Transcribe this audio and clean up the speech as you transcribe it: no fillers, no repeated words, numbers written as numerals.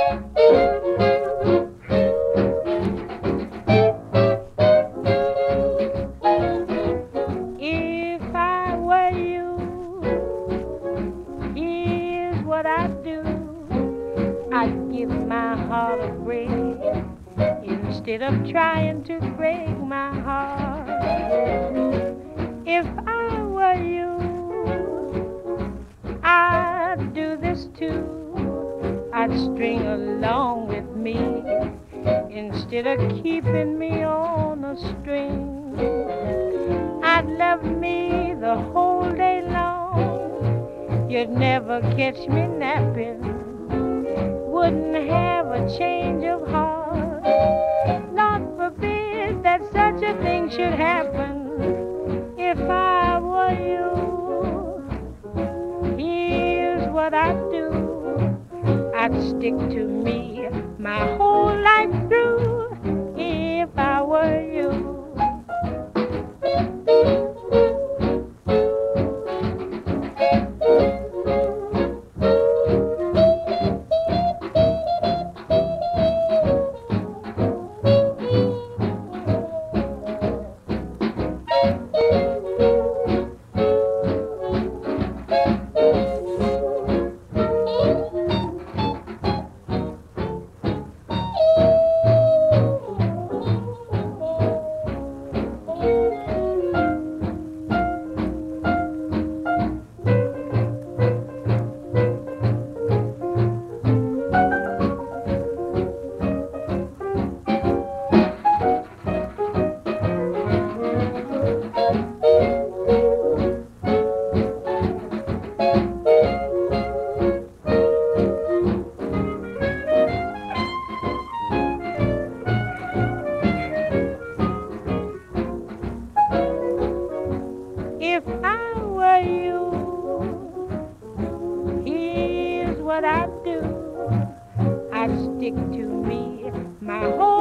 If I were you, here's what I'd do. I'd give my heart a break instead of trying to break my heart. If I were you, I'd do this too. I'd string along with me instead of keeping me on a string. I'd love me the whole day long. You'd never catch me napping. Wouldn't have a change of heart. Lord forbid that such a thing should happen. If I were you, here's what I'd do. I'd stick to me my whole life through. If I were you. If I were you, here's what I'd do. I'd stick to me my whole